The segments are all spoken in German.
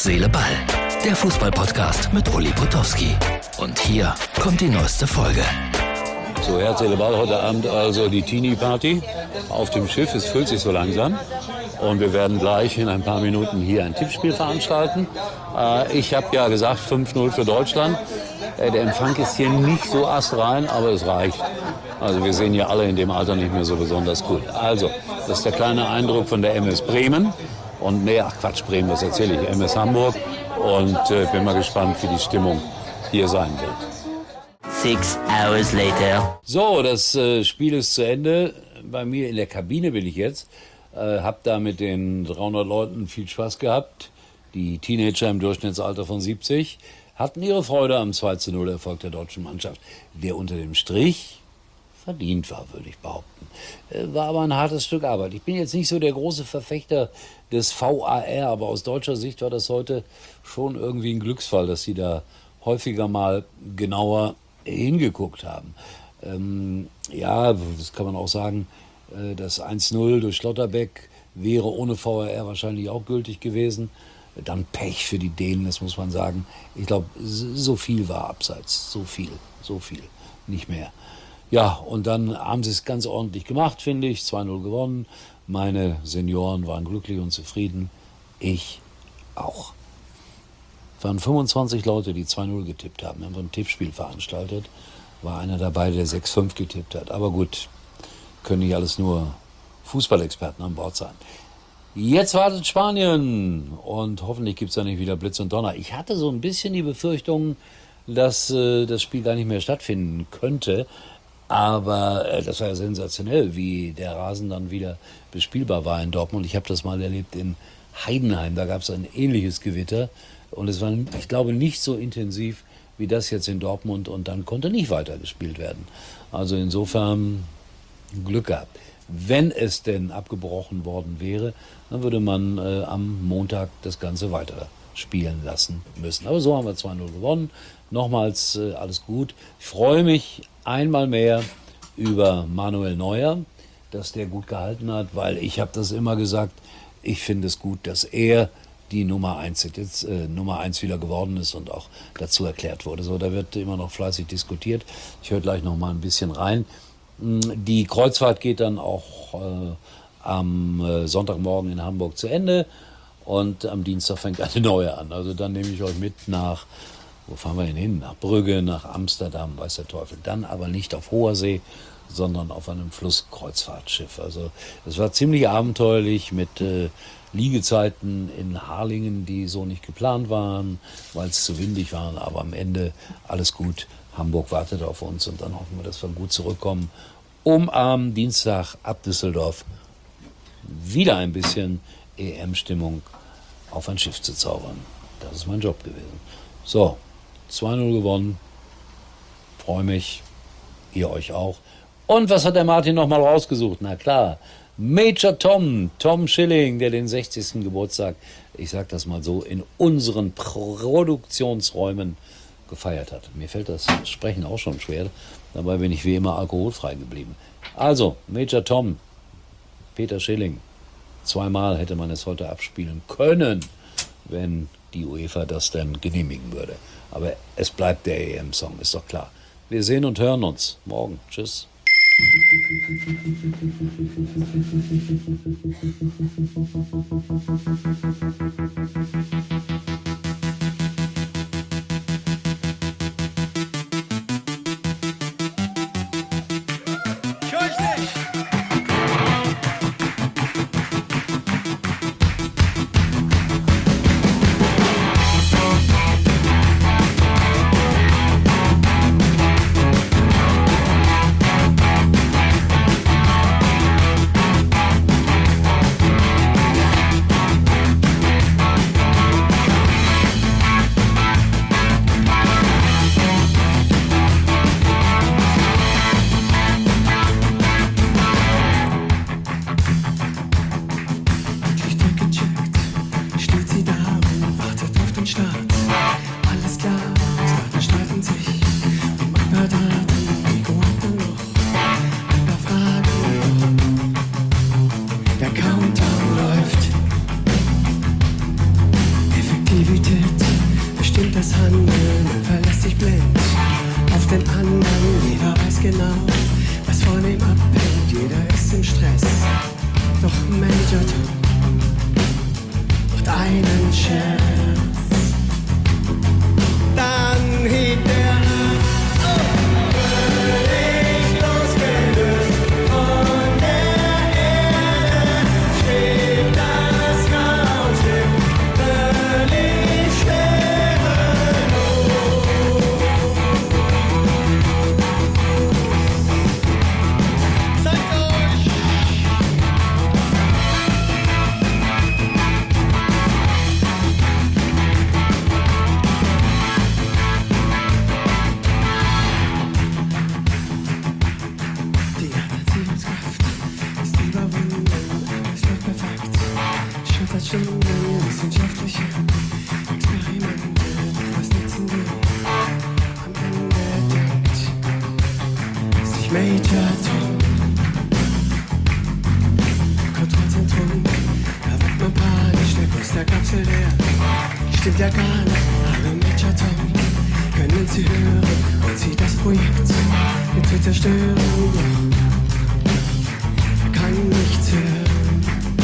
Herz, Seele, Ball. Der Fußball-Podcast mit Uli Potowski. Und hier kommt die neueste Folge. So, Herz, Seele, Ball, heute Abend also die Teenie-Party auf dem Schiff. Es füllt sich so langsam. Und wir werden gleich in ein paar Minuten hier ein Tippspiel veranstalten. Ich habe ja gesagt 5-0 für Deutschland. Der Empfang ist hier nicht so astrein, aber es reicht. Also wir sehen ja alle in dem Alter nicht mehr so besonders gut. Also, das ist der kleine Eindruck von der MS Bremen. Und Bremen, was erzähle ich, MS Hamburg. Und bin mal gespannt, wie die Stimmung hier sein wird. 6 hours later. So, das Spiel ist zu Ende. Bei mir in der Kabine bin ich jetzt. Hab da mit den 300 Leuten viel Spaß gehabt. Die Teenager im Durchschnittsalter von 70 hatten ihre Freude am 2:0 Erfolg der deutschen Mannschaft, der unter dem Strich verdient war, würde ich behaupten. War aber ein hartes Stück Arbeit. Ich bin jetzt nicht so der große Verfechter des VAR, aber aus deutscher Sicht war das heute schon irgendwie ein Glücksfall, dass sie da häufiger mal genauer hingeguckt haben. Ja, das kann man auch sagen, das 1:0 durch Schlotterbeck wäre ohne VAR wahrscheinlich auch gültig gewesen. Dann Pech für die Dänen, das muss man sagen. Ich glaube, so viel war abseits. So viel. Nicht mehr. Ja, und dann haben sie es ganz ordentlich gemacht, finde ich. 2:0 gewonnen. Meine Senioren waren glücklich und zufrieden. Ich auch. Es waren 25 Leute, die 2:0 getippt haben. Wir haben ein Tippspiel veranstaltet. War einer dabei, der 6:5 getippt hat. Aber gut, können nicht alles nur Fußballexperten an Bord sein. Jetzt wartet Spanien und hoffentlich gibt es da nicht wieder Blitz und Donner. Ich hatte so ein bisschen die Befürchtung, dass das Spiel gar nicht mehr stattfinden könnte. Aber das war ja sensationell, wie der Rasen dann wieder bespielbar war in Dortmund. Ich habe das mal erlebt in Heidenheim, da gab es ein ähnliches Gewitter. Und es war, ich glaube, nicht so intensiv wie das jetzt in Dortmund. Und dann konnte nicht weitergespielt werden. Also insofern Glück gehabt. Wenn es denn abgebrochen worden wäre, dann würde man am Montag das Ganze weiter spielen lassen müssen. Aber so haben wir 2:0 gewonnen. Nochmals alles gut. Ich freue mich einmal mehr über Manuel Neuer, dass der gut gehalten hat, weil ich habe das immer gesagt, ich finde es gut, dass er die Nummer 1 wieder geworden ist und auch dazu erklärt wurde. So, da wird immer noch fleißig diskutiert. Ich höre gleich noch mal ein bisschen rein. Die Kreuzfahrt geht dann auch am Sonntagmorgen in Hamburg zu Ende und am Dienstag fängt eine neue an. Also dann nehme ich euch mit nach, wo fahren wir denn hin? Nach Brügge, nach Amsterdam, weiß der Teufel. Dann aber nicht auf hoher See, sondern auf einem Flusskreuzfahrtschiff. Also es war ziemlich abenteuerlich mit Liegezeiten in Harlingen, die so nicht geplant waren, weil es zu windig war. Aber am Ende alles gut. Hamburg wartet auf uns und dann hoffen wir, dass wir gut zurückkommen, um am Dienstag ab Düsseldorf wieder ein bisschen EM-Stimmung auf ein Schiff zu zaubern. Das ist mein Job gewesen. So, 2:0 gewonnen. Freue mich. Ihr euch auch. Und was hat der Martin nochmal rausgesucht? Na klar, Major Tom Schilling, der den 60. Geburtstag, ich sag das mal so, in unseren Produktionsräumen gefeiert hat. Mir fällt das Sprechen auch schon schwer. Dabei bin ich wie immer alkoholfrei geblieben. Also, Major Tom, Peter Schilling. 2-mal hätte man es heute abspielen können, wenn die UEFA das dann genehmigen würde. Aber es bleibt der EM-Song, ist doch klar. Wir sehen und hören uns morgen. Tschüss. Major Tom macht einen Scherz. Dann hebt er völlig losgelöst von der Erde, schwebt das Raumschiff völlig schwerelos. Zeigt euch! Die Anziehungskraft ist überwunden, es läuft perfekt. Statt Stunden wissenschaftliche Experimente, was nützen die? Am Ende denkt sich Major Tom. Kontrollzentrum, da wird man panisch, der Kurs der Kapsel leer. Stimmt ja gar nicht, hallo Major Tom. Können Sie hören und Sie das Projekt mit zur Zerstörung noch? Er kann nichts hören.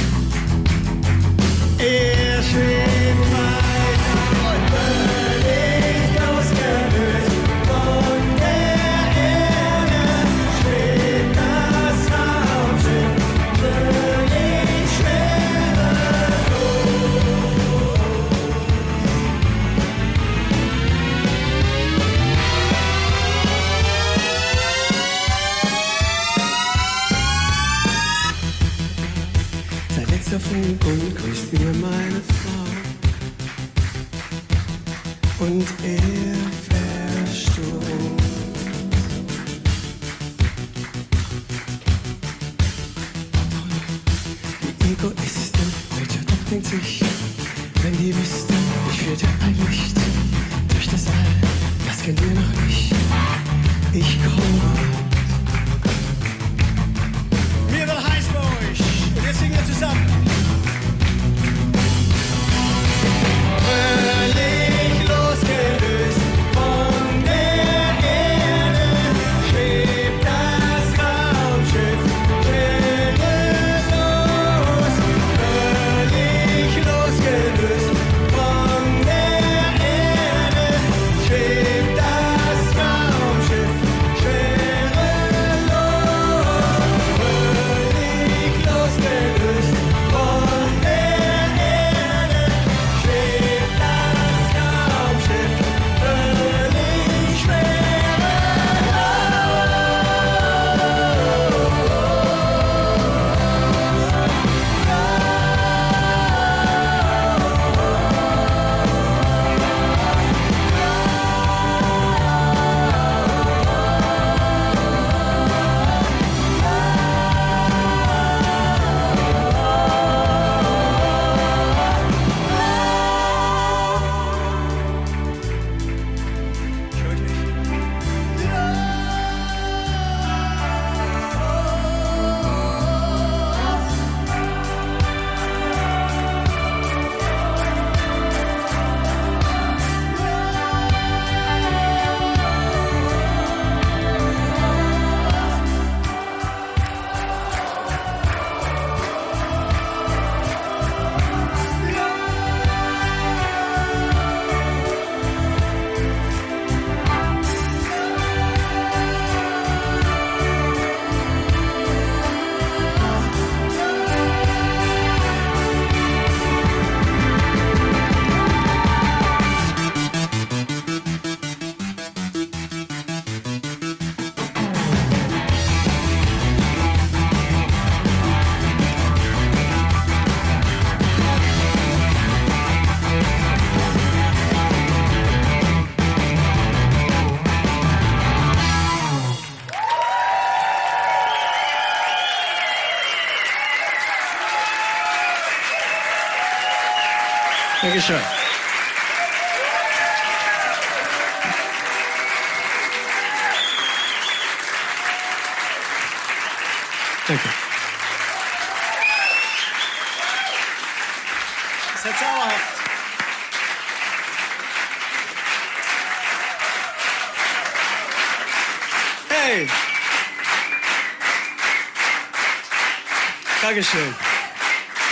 Er schwebt weiter und völlig losgelöst von der Erde, schwebt das Raumschiff völlig schwerelos. Sein letzter Funken grüßt mir meine Frau und er verstummt. Die Egoisten, welcher Tag denkt sich, wenn die wüssten, ich führte ein Licht durch das All, das kennt ihr noch nicht. Ich komme. Mir wird heiß bei euch und jetzt singen wir zusammen. Völlig losgelöst von der Erde, schwebt das Raumschiff schwerelos. Völlig losgelöst von der Erde, schwebt das Raumschiff schwerelos. Völlig losgelöst von der Erde, schwebt das Raumschiff völlig Dankeschön. Danke. Das ist ja zauberhaft. Hey! Dankeschön.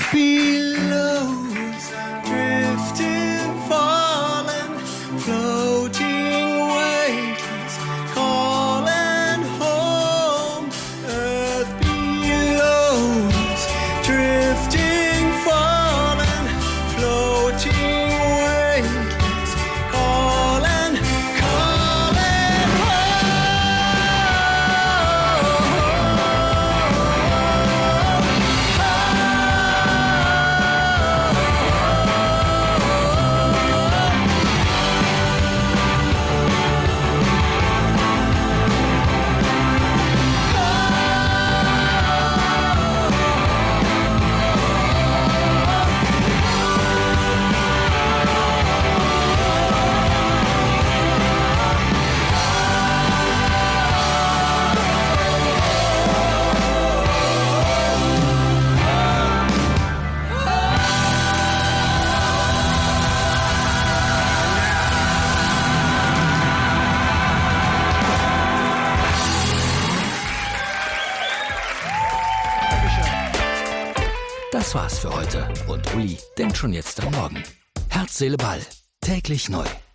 billows, drifting, falling, floating, weightless, calling home. Earth billows, drifting, falling, floating, weightless, calling, calling home. Das war's für heute und Uli denkt schon jetzt am Morgen. Herz, Seele, Ball. Täglich neu.